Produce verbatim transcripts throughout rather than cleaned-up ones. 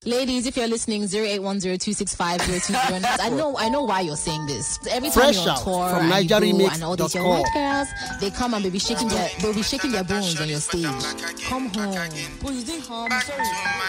Ladies, if you're listening, zero eight one zero two six five zero two zero. I know, I know why you're saying this. Every time Fresh you're on out tour from and, you go and all these young white nigerimix dot com. girls, they come and they'll be shaking their, they'll be shaking their bones on your stage. Come home. Oh, you think home? Sorry.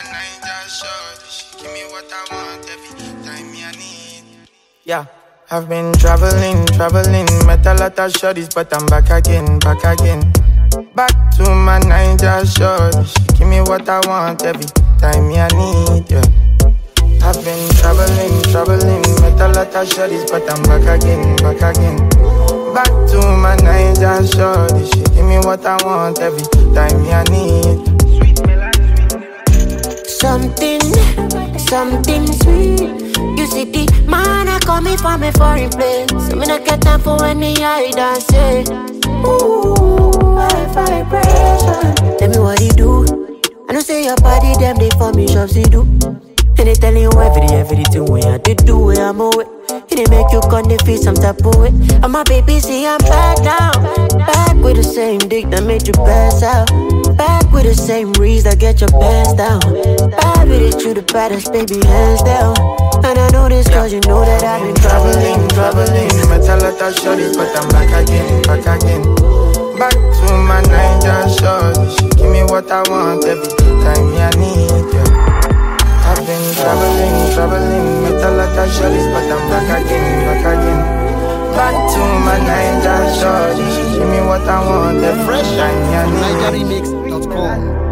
Yeah, I've been traveling, traveling, met a lot of shorties, but I'm back again, back again. Back to my Niger shorties. Give me what I want every time I need, yeah. I've been traveling, traveling, met a lot of shorties, but I'm back again, back again. Back to my Niger shorties. She give me what I want every time I need. Something, something sweet. You see the man I call me from a foreign place. So me not get time for any I dance it. Ooh, high vibration. Tell me what you do. I know say your body them they for me shops you do. And they telling you every everything when I did do it I'm away. It they make you come they feel some type of way. And my baby see I'm back now. Back with the same dick that made you pass out. Back with the same reason that get your pants down. Back with it you the baddest baby hands down. And I know this cause you know that I've been traveling, traveling. Met a lot of shorties but I'm back again, back again. Back to my Niger shorties. She give me what I want every time I need, yeah. I've been traveling, traveling, met a lot of shorties, but I'm back again, back again. Back to my Niger shorties. She give me what I want every Fresh time I from need. nigerimix dot com.